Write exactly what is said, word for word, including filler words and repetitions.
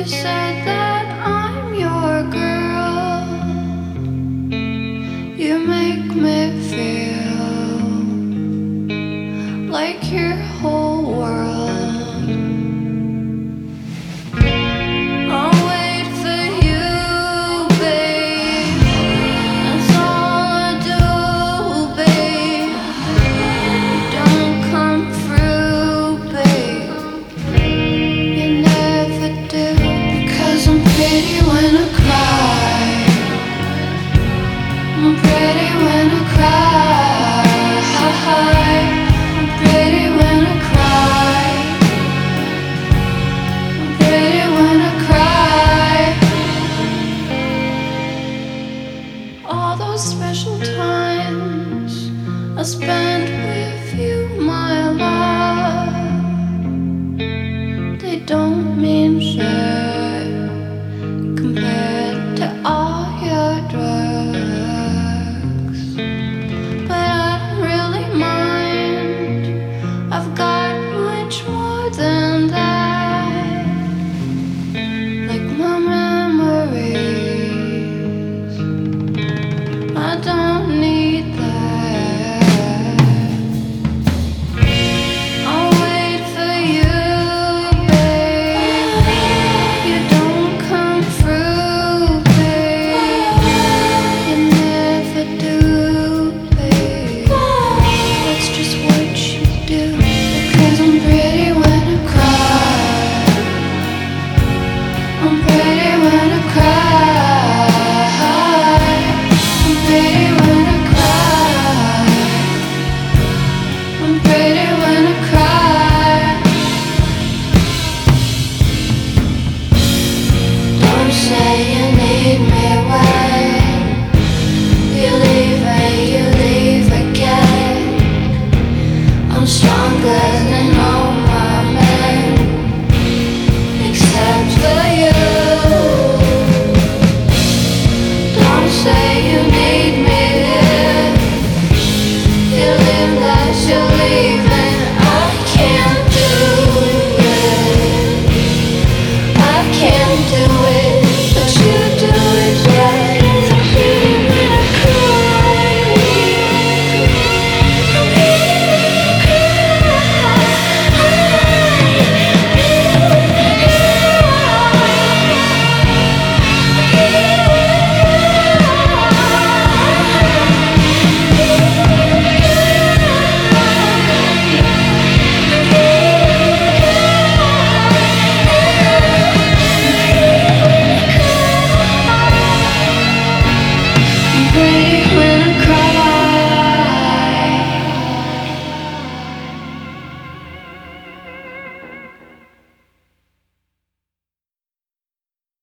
said that I'm your girl. You make me feel like your whole world. I'll wait for you, babe. That's all I do, babe. You don't come through, babe. You never do. Because I'm pretty when I cry. I'm pretty when I cry. I'm pretty when I cry. I'm pretty when I cry. All those special times I spent